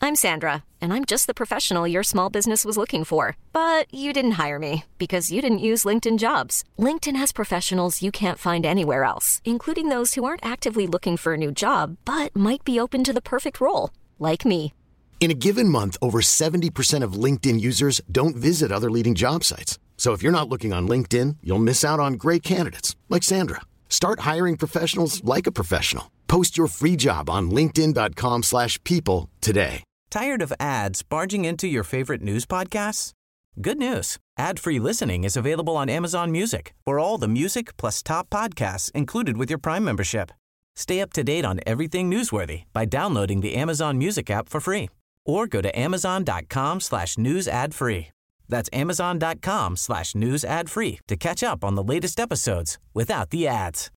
I'm Sandra, and I'm just the professional your small business was looking for. But you didn't hire me because you didn't use LinkedIn Jobs. LinkedIn has professionals you can't find anywhere else, including those who aren't actively looking for a new job, but might be open to the perfect role, like me. In a given month, over 70% of LinkedIn users don't visit other leading job sites. So if you're not looking on LinkedIn, you'll miss out on great candidates like Sandra. Start hiring professionals like a professional. Post your free job on linkedin.com/people today. Tired of ads barging into your favorite news podcasts? Good news. Ad-free listening is available on Amazon Music for all the music plus top podcasts included with your Prime membership. Stay up to date on everything newsworthy by downloading the Amazon Music app for free or go to amazon.com/news ad free. That's amazon.com/news ad free to catch up on the latest episodes without the ads.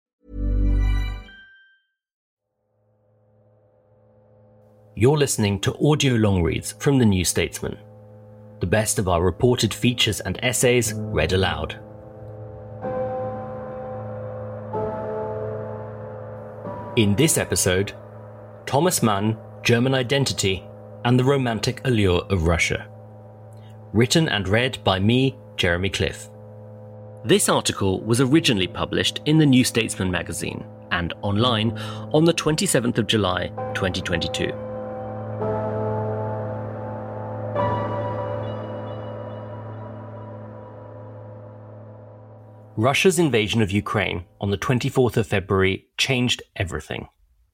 You're listening to audio long reads from The New Statesman. The best of our reported features and essays read aloud. In this episode, Thomas Mann, German Identity, and the Romantic Allure of Russia. Written and read by me, Jeremy Cliff. This article was originally published in the New Statesman magazine and online on the 27th of July 2022. Russia's invasion of Ukraine on the 24th of February changed everything.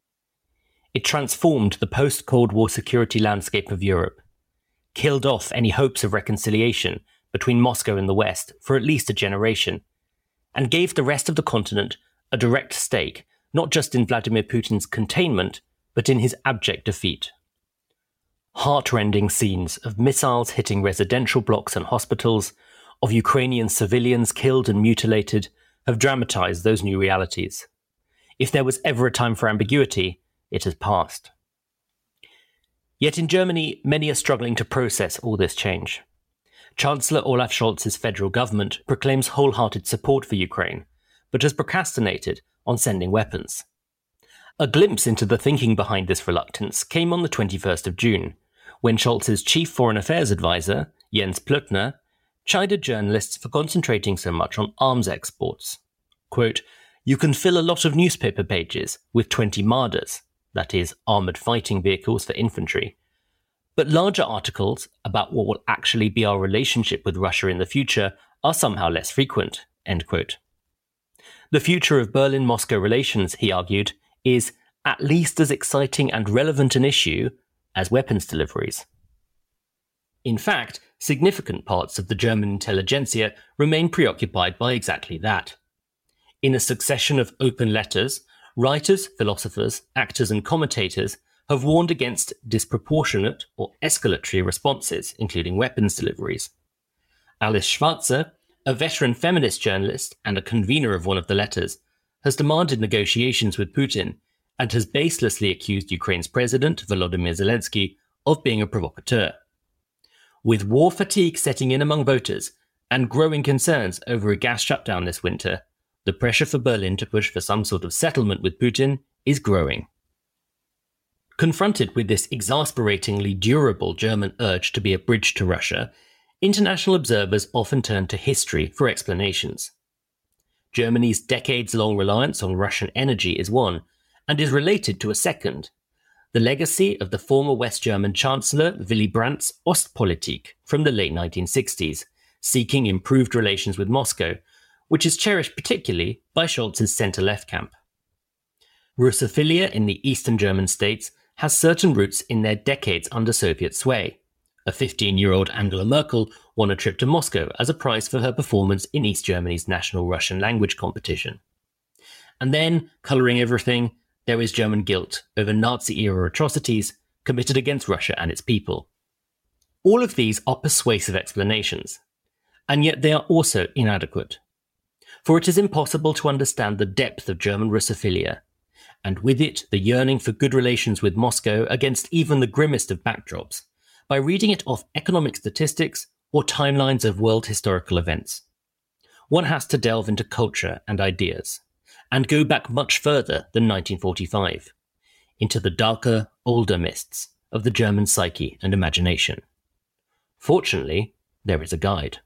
It transformed the post-Cold War security landscape of Europe, killed off any hopes of reconciliation between Moscow and the West for at least a generation, and gave the rest of the continent a direct stake not just in Vladimir Putin's containment, but in his abject defeat. Heart-rending scenes of missiles hitting residential blocks and hospitals, of Ukrainian civilians killed and mutilated, have dramatized those new realities. If there was ever a time for ambiguity, it has passed. Yet in Germany, many are struggling to process all this change. Chancellor Olaf Scholz's federal government proclaims wholehearted support for Ukraine, but has procrastinated on sending weapons. A glimpse into the thinking behind this reluctance came on the 21st of June, when Scholz's chief foreign affairs advisor, Jens Plötner, chided journalists for concentrating so much on arms exports. Quote, "You can fill a lot of newspaper pages with 20 Marders, that is, armoured fighting vehicles for infantry, but larger articles about what will actually be our relationship with Russia in the future are somehow less frequent." End quote. The future of Berlin-Moscow relations, he argued, is at least as exciting and relevant an issue as weapons deliveries. In fact, significant parts of the German intelligentsia remain preoccupied by exactly that. In a succession of open letters, writers, philosophers, actors and commentators have warned against disproportionate or escalatory responses, including weapons deliveries. Alice Schwarzer, a veteran feminist journalist and a convener of one of the letters, has demanded negotiations with Putin and has baselessly accused Ukraine's president, Volodymyr Zelensky, of being a provocateur. With war fatigue setting in among voters and growing concerns over a gas shutdown this winter, the pressure for Berlin to push for some sort of settlement with Putin is growing. Confronted with this exasperatingly durable German urge to be a bridge to Russia, international observers often turn to history for explanations. Germany's decades-long reliance on Russian energy is one, and is related to a second: the legacy of the former West German Chancellor Willy Brandt's Ostpolitik from the late 1960s, seeking improved relations with Moscow, which is cherished particularly by Scholz's centre-left camp. Russophilia in the eastern German states has certain roots in their decades under Soviet sway. A 15-year-old Angela Merkel won a trip to Moscow as a prize for her performance in East Germany's national Russian language competition. And then, colouring everything, there is German guilt over Nazi-era atrocities committed against Russia and its people. All of these are persuasive explanations, and yet they are also inadequate. For it is impossible to understand the depth of German Russophilia, and with it the yearning for good relations with Moscow against even the grimmest of backdrops, by reading it off economic statistics or timelines of world historical events. One has to delve into culture and ideas, and go back much further than 1945, into the darker, older mists of the German psyche and imagination. Fortunately, there is a guide.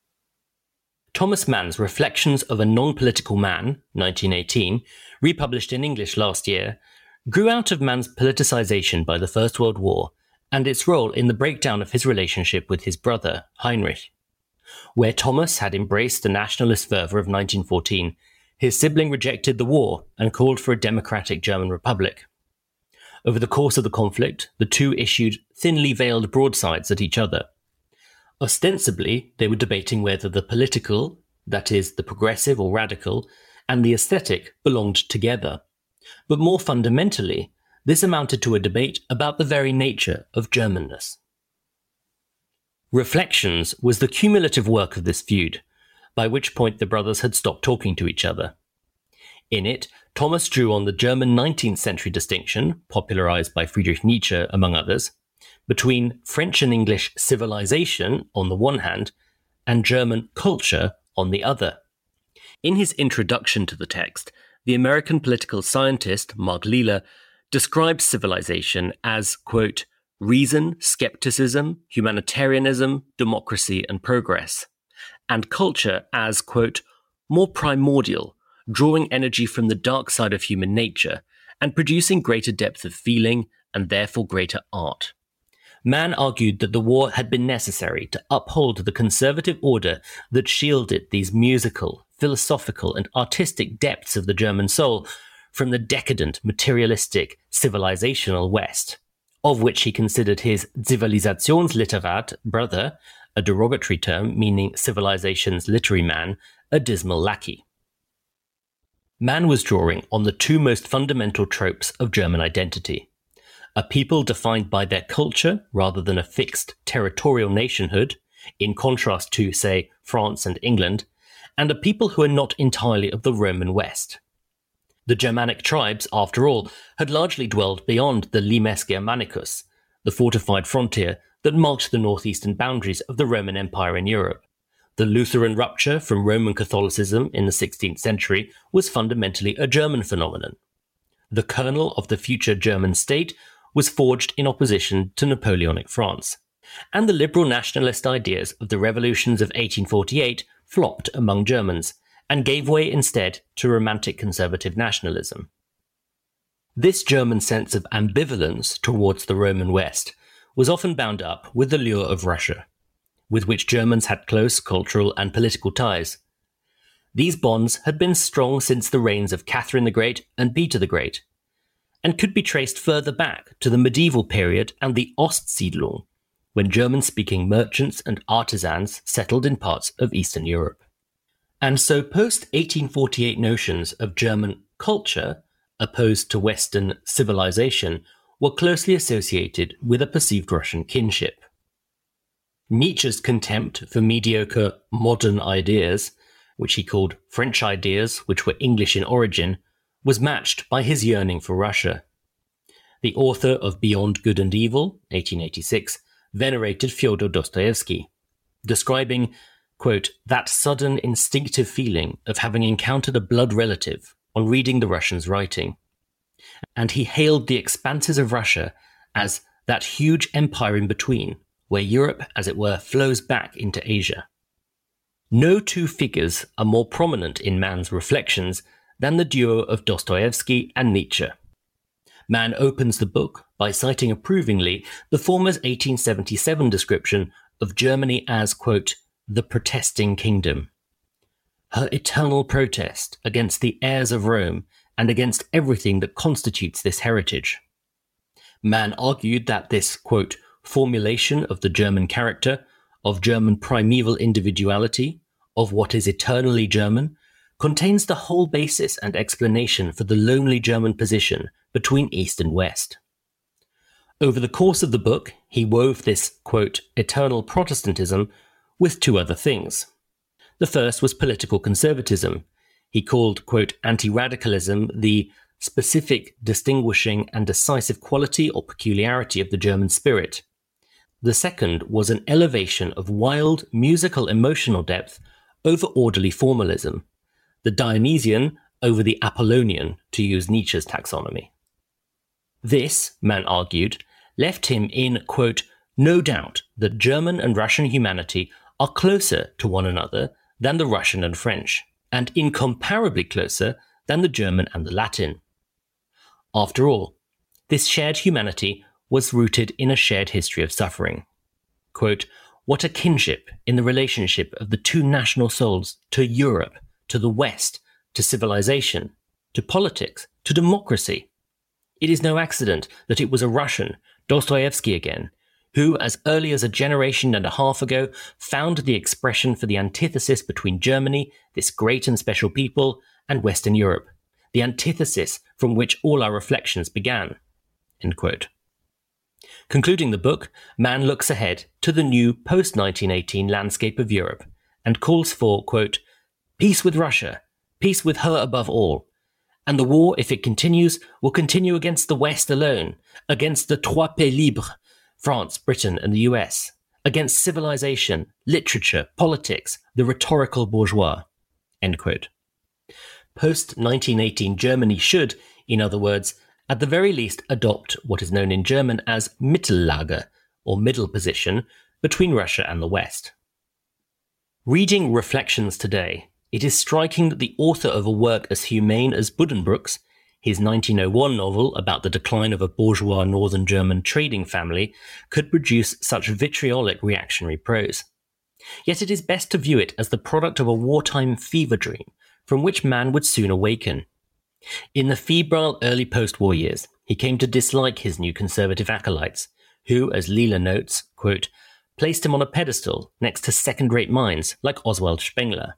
Thomas Mann's Reflections of a Non-Political Man, 1918, republished in English last year, grew out of Mann's politicization by the First World War and its role in the breakdown of his relationship with his brother, Heinrich. Where Thomas had embraced the nationalist fervour of 1914, his sibling rejected the war and called for a democratic German republic. Over the course of the conflict, the two issued thinly veiled broadsides at each other. Ostensibly, they were debating whether the political, that is, the progressive or radical, and the aesthetic belonged together. But more fundamentally, this amounted to a debate about the very nature of Germanness. Reflections was the cumulative work of this feud, by which point the brothers had stopped talking to each other. In it, Thomas drew on the German 19th century distinction, popularized by Friedrich Nietzsche among others, between French and English civilization on the one hand and German culture on the other. In his introduction to the text, the American political scientist Mark Leela describes civilization as, quote, reason, skepticism, humanitarianism, democracy, and progress, and culture as, quote, more primordial, drawing energy from the dark side of human nature and producing greater depth of feeling and therefore greater art. Mann argued that the war had been necessary to uphold the conservative order that shielded these musical, philosophical, and artistic depths of the German soul from the decadent, materialistic, civilizational West, of which he considered his Zivilisationsliterat brother, a derogatory term meaning civilization's literary man, a dismal lackey. Mann was drawing on the two most fundamental tropes of German identity: a people defined by their culture rather than a fixed territorial nationhood, in contrast to, say, France and England, and a people who are not entirely of the Roman West. The Germanic tribes, after all, had largely dwelled beyond the Limes Germanicus, the fortified frontier that marked the northeastern boundaries of the Roman Empire in Europe. The Lutheran rupture from Roman Catholicism in the 16th century was fundamentally a German phenomenon. The kernel of the future German state was forged in opposition to Napoleonic France, and the liberal nationalist ideas of the revolutions of 1848 flopped among Germans and gave way instead to romantic conservative nationalism. This German sense of ambivalence towards the Roman West was often bound up with the lure of Russia, with which Germans had close cultural and political ties. These bonds had been strong since the reigns of Catherine the Great and Peter the Great, and could be traced further back to the medieval period and the Ostsiedlung, when German-speaking merchants and artisans settled in parts of Eastern Europe. And so post-1848 notions of German culture, opposed to Western civilization, were closely associated with a perceived Russian kinship. Nietzsche's contempt for mediocre modern ideas, which he called French ideas which were English in origin, was matched by his yearning for Russia. The author of Beyond Good and Evil, 1886, venerated Fyodor Dostoevsky, describing, quote, that sudden instinctive feeling of having encountered a blood relative on reading the Russian's writing. And he hailed the expanses of Russia as that huge empire in between, where Europe, as it were, flows back into Asia. No two figures are more prominent in Mann's reflections than the duo of Dostoevsky and Nietzsche. Mann opens the book by citing approvingly the former's 1877 description of Germany as, quote, the protesting kingdom. Her eternal protest against the heirs of Rome and against everything that constitutes this heritage. Mann argued that this, quote, formulation of the German character, of German primeval individuality, of what is eternally German, contains the whole basis and explanation for the lonely German position between East and West. Over the course of the book, he wove this, quote, eternal Protestantism with two other things. The first was political conservatism. He called, quote, anti-radicalism the specific, distinguishing, and decisive quality or peculiarity of the German spirit. The second was an elevation of wild, musical, emotional depth over orderly formalism, the Dionysian over the Apollonian, to use Nietzsche's taxonomy. This, Mann argued, left him in, quote, no doubt that German and Russian humanity are closer to one another than the Russian and French, and incomparably closer than the German and the Latin. After all, this shared humanity was rooted in a shared history of suffering. Quote, what a kinship in the relationship of the two national souls to Europe, to the West, to civilization, to politics, to democracy. It is no accident that it was a Russian, Dostoevsky again, who, as early as a generation and a half ago, found the expression for the antithesis between Germany, this great and special people, and Western Europe, the antithesis from which all our reflections began. End quote. Concluding the book, Mann looks ahead to the new post-1918 landscape of Europe and calls for, quote, peace with Russia, peace with her above all, and the war, if it continues, will continue against the West alone, against the Trois Pays Libres, France, Britain, and the US, against civilization, literature, politics, the rhetorical bourgeois. End quote. Post-1918 Germany should, in other words, at the very least adopt what is known in German as Mittellage, or middle position, between Russia and the West. Reading Reflections today, it is striking that the author of a work as humane as Buddenbrooks, his 1901 novel about the decline of a bourgeois northern German trading family, could produce such vitriolic reactionary prose. Yet it is best to view it as the product of a wartime fever dream, from which man would soon awaken. In the febrile early post-war years, he came to dislike his new conservative acolytes, who, as Leela notes, quote, placed him on a pedestal next to second-rate minds like Oswald Spengler.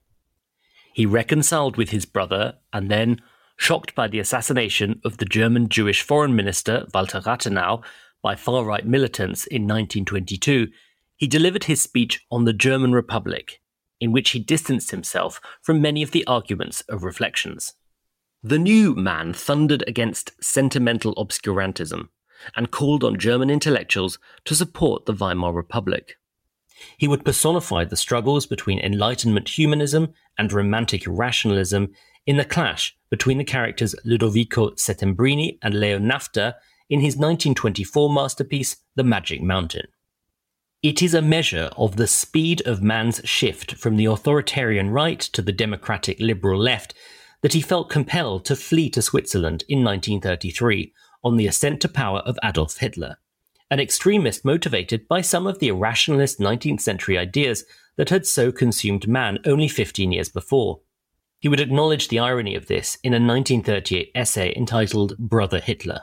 He reconciled with his brother, and then, shocked by the assassination of the German Jewish foreign minister Walter Rathenau by far-right militants in 1922, he delivered his speech on the German Republic, in which he distanced himself from many of the arguments of Reflections. The new man thundered against sentimental obscurantism and called on German intellectuals to support the Weimar Republic. He would personify the struggles between Enlightenment humanism and Romantic irrationalism in the clash between the characters Ludovico Settembrini and Leo Nafta in his 1924 masterpiece, The Magic Mountain. It is a measure of the speed of man's shift from the authoritarian right to the democratic liberal left that he felt compelled to flee to Switzerland in 1933 on the ascent to power of Adolf Hitler, an extremist motivated by some of the irrationalist 19th century ideas that had so consumed man only 15 years before. He would acknowledge the irony of this in a 1938 essay entitled Brother Hitler.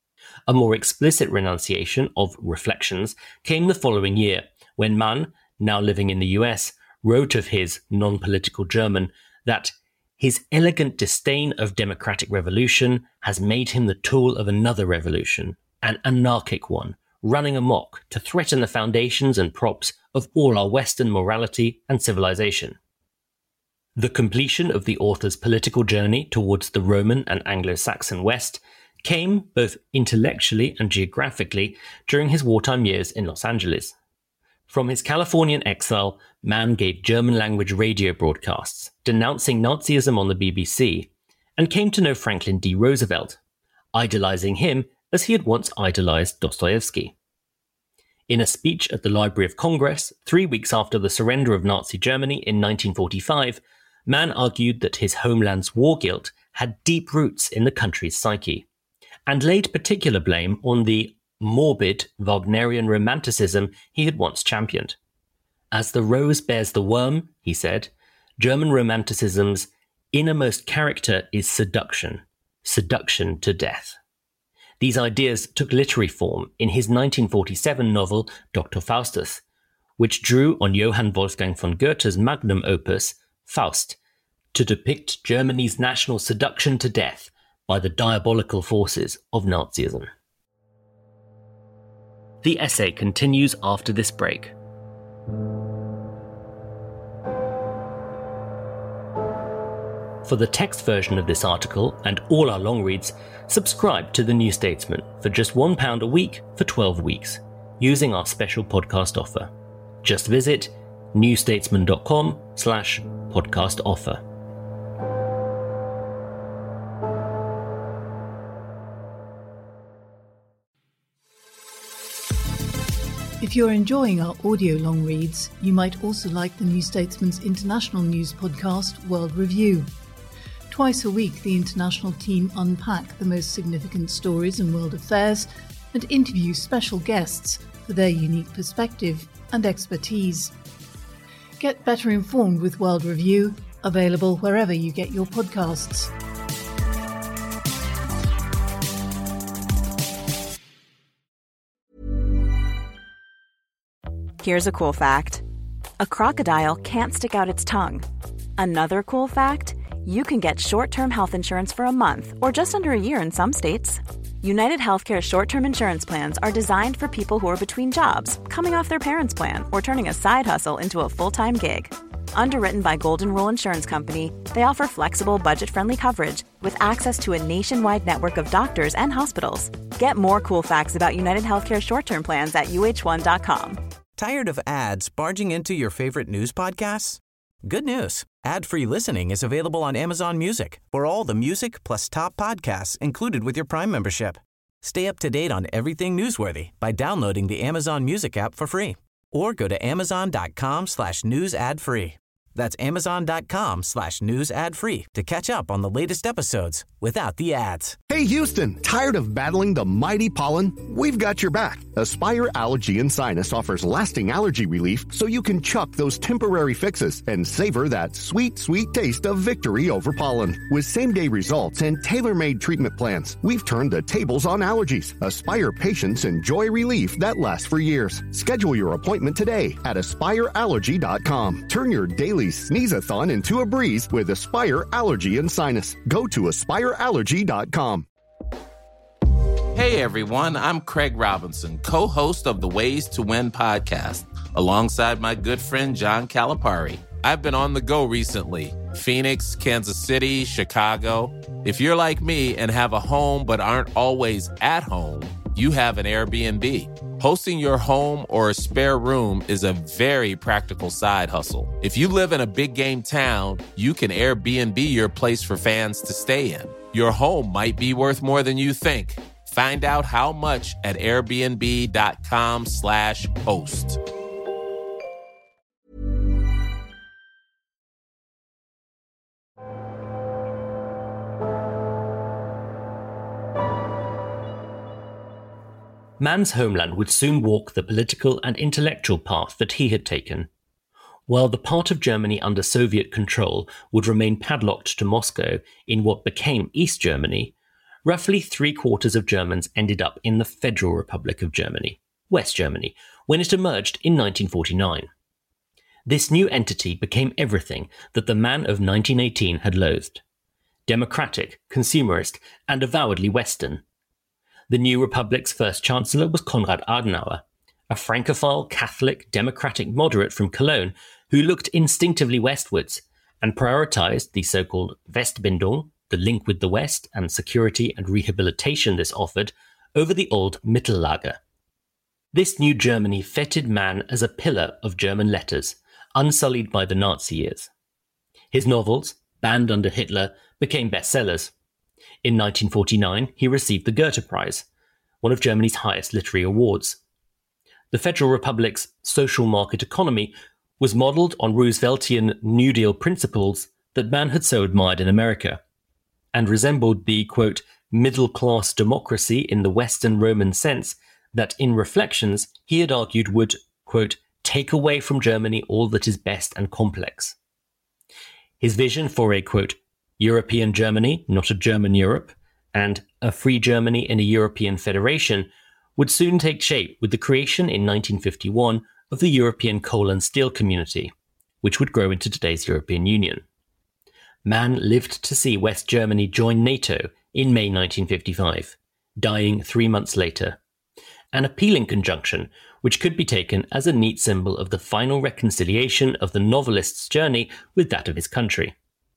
A more explicit renunciation of Reflections came the following year, when Mann, now living in the US, wrote of his non-political German that his elegant disdain of democratic revolution has made him the tool of another revolution, an anarchic one, running amok to threaten the foundations and props of all our Western morality and civilization. The completion of the author's political journey towards the Roman and Anglo-Saxon West came, both intellectually and geographically, during his wartime years in Los Angeles. From his Californian exile, Mann gave German-language radio broadcasts, denouncing Nazism on the BBC, and came to know Franklin D. Roosevelt, idolizing him as he had once idolized Dostoevsky. In a speech at the Library of Congress, 3 weeks after the surrender of Nazi Germany in 1945, Mann argued that his homeland's war guilt had deep roots in the country's psyche, and laid particular blame on the morbid Wagnerian romanticism he had once championed. As the rose bears the worm, he said, German romanticism's innermost character is seduction, seduction to death. These ideas took literary form in his 1947 novel Dr. Faustus, which drew on Johann Wolfgang von Goethe's magnum opus, Faust, to depict Germany's national seduction to death by the diabolical forces of Nazism. The essay continues after this break. For the text version of this article and all our long reads, subscribe to The New Statesman for just £1 a week for 12 weeks, using our special podcast offer. Just visit newstatesman.com/podcast offer. If you're enjoying our audio long reads, you might also like the New Statesman's international news podcast, World Review. Twice a week, the international team unpack the most significant stories in world affairs and interview special guests for their unique perspective and expertise. Get better informed with World Review, available wherever you get your podcasts. Here's a cool fact. A crocodile can't stick out its tongue. Another cool fact, you can get short-term health insurance for a month or just under a year in some states. United Healthcare short-term insurance plans are designed for people who are between jobs, coming off their parents' plan, or turning a side hustle into a full-time gig. Underwritten by Golden Rule Insurance Company, they offer flexible, budget-friendly coverage with access to a nationwide network of doctors and hospitals. Get more cool facts about United Healthcare short-term plans at uh1.com. Tired of ads barging into your favorite news podcasts? Good news. Ad-free listening is available on Amazon Music for all the music plus top podcasts included with your Prime membership. Stay up to date on everything newsworthy by downloading the Amazon Music app for free or go to amazon.com/news ad free. That's amazon.com/news ad free to catch up on the latest episodes without the ads. Hey, Houston, tired of battling the mighty pollen? We've got your back. Aspire Allergy and Sinus offers lasting allergy relief so you can chuck those temporary fixes and savor that sweet, sweet taste of victory over pollen. With same-day results and tailor-made treatment plans, we've turned the tables on allergies. Aspire patients enjoy relief that lasts for years. Schedule your appointment today at aspireallergy.com. Turn your daily sneeze-a-thon into a breeze with Aspire Allergy and Sinus. Go to aspireallergy.com. Hey everyone, I'm Craig Robinson, co-host of the Ways to Win podcast, alongside my good friend John Calipari. I've been on the go recently. Phoenix, Kansas City, Chicago. If you're like me and have a home but aren't always at home, you have an Airbnb. Hosting your home or a spare room is a very practical side hustle. If you live in a big game town, you can Airbnb your place for fans to stay in. Your home might be worth more than you think. Find out how much at airbnb.com/host. Mann's homeland would soon walk the political and intellectual path that he had taken. While the part of Germany under Soviet control would remain padlocked to Moscow in what became East Germany, roughly 3/4 of Germans ended up in the Federal Republic of Germany, West Germany, when it emerged in 1949. This new entity became everything that the man of 1918 had loathed: democratic, consumerist, and avowedly Western. The new republic's first chancellor was Konrad Adenauer, a Francophile, Catholic, democratic moderate from Cologne who looked instinctively westwards and prioritized the so-called Westbindung, the link with the West and security and rehabilitation this offered, over the old Mittellager. This new Germany feted Mann as a pillar of German letters, unsullied by the Nazi years. His novels, banned under Hitler, became bestsellers. In 1949, he received the Goethe Prize, one of Germany's highest literary awards. The Federal Republic's social market economy was modelled on Rooseveltian New Deal principles that Mann had so admired in America, and resembled the, quote, middle-class democracy in the Western Roman sense that, in Reflections, he had argued would, quote, take away from Germany all that is best and complex. His vision for a, quote, European Germany, not a German Europe, and a free Germany in a European federation would soon take shape with the creation in 1951 of the European Coal and Steel Community, which would grow into today's European Union. Mann lived to see West Germany join NATO in May 1955, dying 3 months later, an appealing conjunction which could be taken as a neat symbol of the final reconciliation of the novelist's journey with that of his country.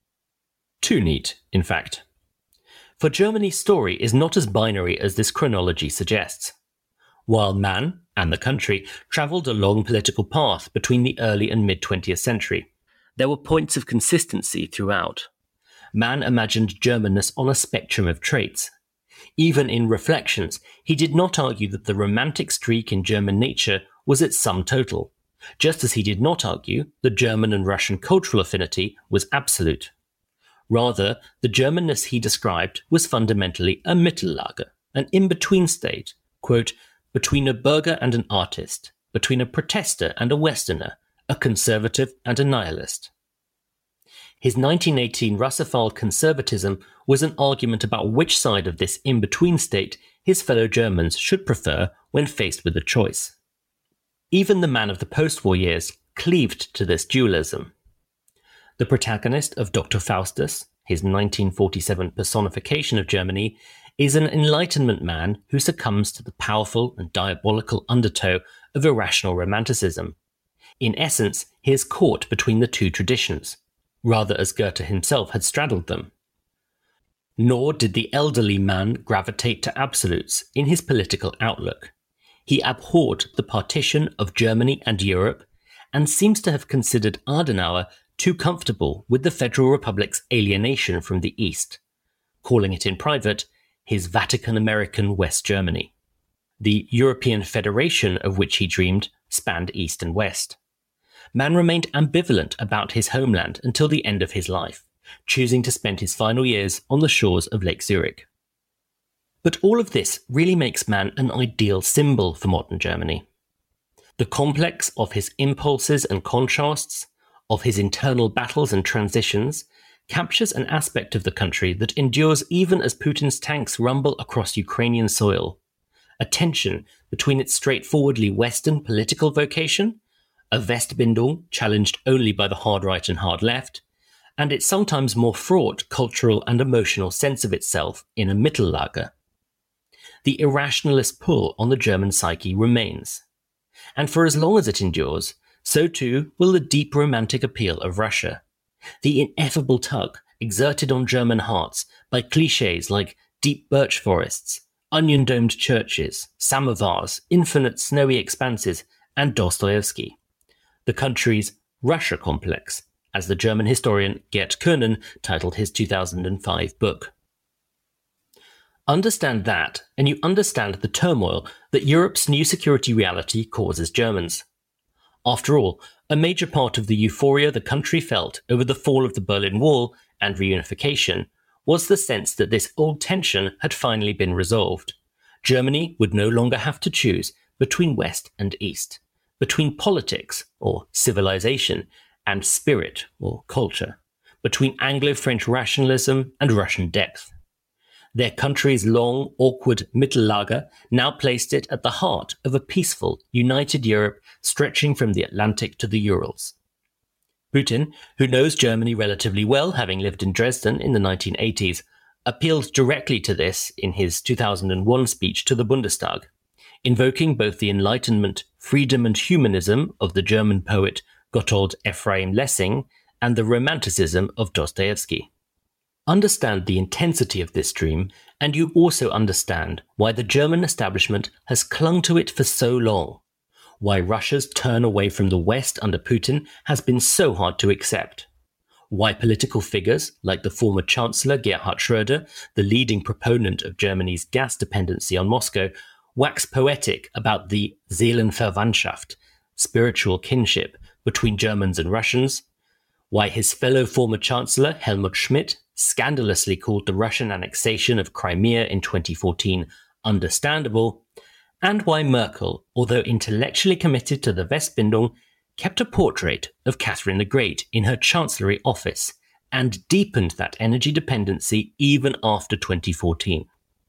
Too neat, in fact. For Germany's story is not as binary as this chronology suggests. While Mann and the country travelled a long political path between the early and mid-20th century, there were points of consistency throughout. Mann imagined Germanness on a spectrum of traits. Even in Reflections, he did not argue that the romantic streak in German nature was its sum total, just as he did not argue the German and Russian cultural affinity was absolute. Rather, the Germanness he described was fundamentally a Mittellager, an in-between state, quote, between a burgher and an artist, between a protester and a Westerner, a conservative and a nihilist. His 1918 Russophile conservatism was an argument about which side of this in-between state his fellow Germans should prefer when faced with a choice. Even the man of the post-war years cleaved to this dualism. The protagonist of Dr. Faustus, his 1947 personification of Germany, is an Enlightenment man who succumbs to the powerful and diabolical undertow of irrational romanticism. In essence, he is caught between the two traditions, rather as Goethe himself had straddled them. Nor did the elderly man gravitate to absolutes in his political outlook. He abhorred the partition of Germany and Europe, and seems to have considered Adenauer too comfortable with the Federal Republic's alienation from the East, calling it in private his Vatican-American West Germany. The European Federation of which he dreamed spanned East and West. Mann remained ambivalent about his homeland until the end of his life, choosing to spend his final years on the shores of Lake Zurich. But all of this really makes Mann an ideal symbol for modern Germany. The complex of his impulses and contrasts, of his internal battles and transitions, captures an aspect of the country that endures even as Putin's tanks rumble across Ukrainian soil, a tension between its straightforwardly Western political vocation, a Westbindung challenged only by the hard right and hard left, and its sometimes more fraught cultural and emotional sense of itself in a Mittellager. The irrationalist pull on the German psyche remains. And for as long as it endures, so too will the deep romantic appeal of Russia, the ineffable tug exerted on German hearts by clichés like deep birch forests, onion-domed churches, samovars, infinite snowy expanses, and Dostoevsky. The country's Russia complex, as the German historian Gerd Koenen titled his 2005 book. Understand that, and you understand the turmoil that Europe's new security reality causes Germans. After all, a major part of the euphoria the country felt over the fall of the Berlin Wall and reunification was the sense that this old tension had finally been resolved. Germany would no longer have to choose between West and East, between politics, or civilization, and spirit, or culture, between Anglo-French rationalism and Russian depth. Their country's long, awkward Mittellager now placed it at the heart of a peaceful, united Europe stretching from the Atlantic to the Urals. Putin, who knows Germany relatively well, having lived in Dresden in the 1980s, appealed directly to this in his 2001 speech to the Bundestag, invoking both the Enlightenment, freedom and humanism of the German poet Gotthold Ephraim Lessing and the romanticism of Dostoevsky. Understand the intensity of this dream, and you also understand why the German establishment has clung to it for so long, why Russia's turn away from the West under Putin has been so hard to accept, why political figures like the former Chancellor Gerhard Schröder, the leading proponent of Germany's gas dependency on Moscow, wax poetic about the Seelenverwandtschaft, spiritual kinship between Germans and Russians, why his fellow former Chancellor Helmut Schmidt scandalously called the Russian annexation of Crimea in 2014 understandable, and why Merkel, although intellectually committed to the Westbindung, kept a portrait of Catherine the Great in her chancellery office and deepened that energy dependency even after 2014.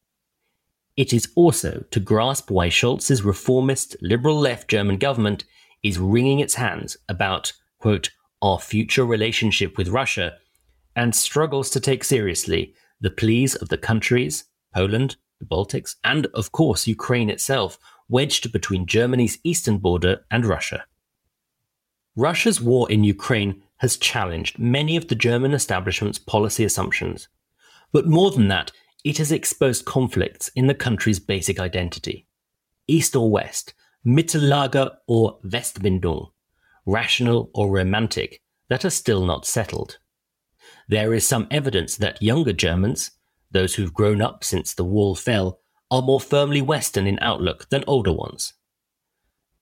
It is also to grasp why Scholz's reformist, liberal-left German government is wringing its hands about, quote, our future relationship with Russia, and struggles to take seriously the pleas of the countries, Poland, the Baltics, and of course Ukraine itself, wedged between Germany's eastern border and Russia. Russia's war in Ukraine has challenged many of the German establishment's policy assumptions, but more than that, it has exposed conflicts in the country's basic identity. East or West, Mittellager or Westbindung, rational or romantic, that are still not settled. There is some evidence that younger Germans, those who've grown up since the wall fell, are more firmly Western in outlook than older ones.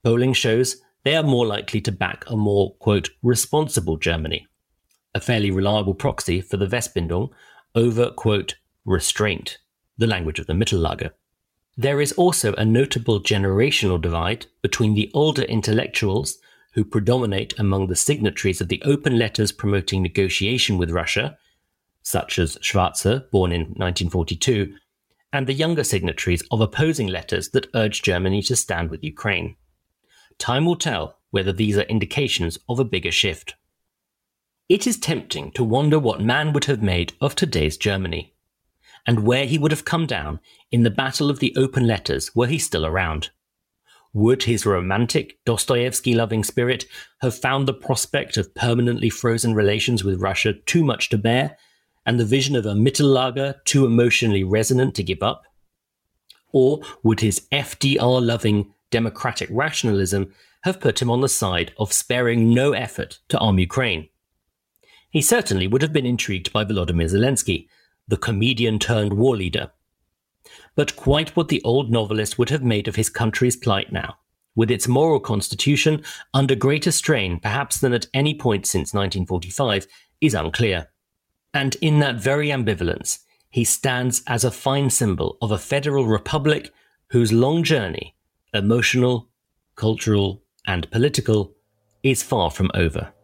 Polling shows they are more likely to back a more, quote, responsible Germany, a fairly reliable proxy for the Westbindung over, quote, restraint, the language of the Mittellager. There is also a notable generational divide between the older intellectuals who predominate among the signatories of the open letters promoting negotiation with Russia, such as Schwarze, born in 1942, and the younger signatories of opposing letters that urge Germany to stand with Ukraine. Time will tell whether these are indications of a bigger shift. It is tempting to wonder what man would have made of today's Germany, and where he would have come down in the battle of the open letters were he still around. Would his romantic, Dostoevsky-loving spirit have found the prospect of permanently frozen relations with Russia too much to bear, and the vision of a Mittellager too emotionally resonant to give up? Or would his FDR-loving democratic rationalism have put him on the side of sparing no effort to arm Ukraine? He certainly would have been intrigued by Volodymyr Zelensky, the comedian-turned-war leader. But quite what the old novelist would have made of his country's plight now, with its moral constitution under greater strain perhaps than at any point since 1945, is unclear. And in that very ambivalence, he stands as a fine symbol of a federal republic whose long journey, emotional, cultural, and political, is far from over.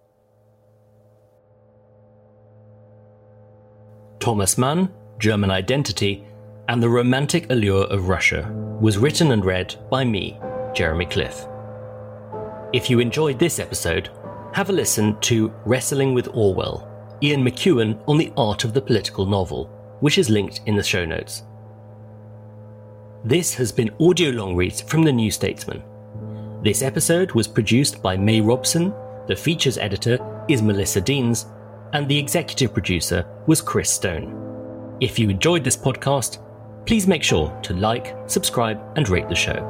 Thomas Mann, German Identity, and the Romantic Allure of Russia was written and read by me, Jeremy Cliff. If you enjoyed this episode, have a listen to Wrestling with Orwell, Ian McEwan on the art of the political novel, which is linked in the show notes. This has been audio long reads from The New Statesman. This episode was produced by May Robson, the features editor is Melissa Deans, and the executive producer was Chris Stone. If you enjoyed this podcast, please make sure to like, subscribe, and rate the show.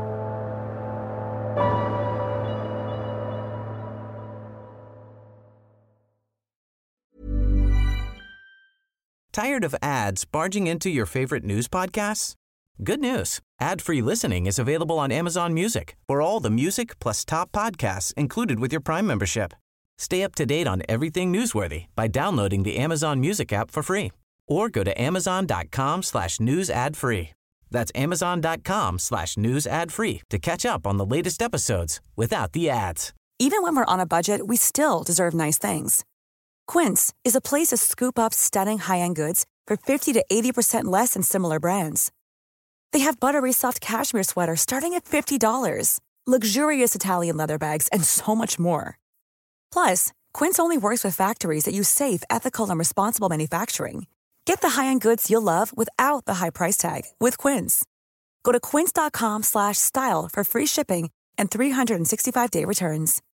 Tired of ads barging into your favorite news podcasts? Good news. Ad-free listening is available on Amazon Music for all the music plus top podcasts included with your Prime membership. Stay up to date on everything newsworthy by downloading the Amazon Music app for free or go to amazon.com/news ad free. That's amazon.com/news ad free to catch up on the latest episodes without the ads. Even when we're on a budget, we still deserve nice things. Quince is a place to scoop up stunning high-end goods for 50 to 80% less than similar brands. They have buttery soft cashmere sweaters starting at $50, luxurious Italian leather bags, and so much more. Plus, Quince only works with factories that use safe, ethical, and responsible manufacturing. Get the high-end goods you'll love without the high price tag with Quince. Go to quince.com/style for free shipping and 365-day returns.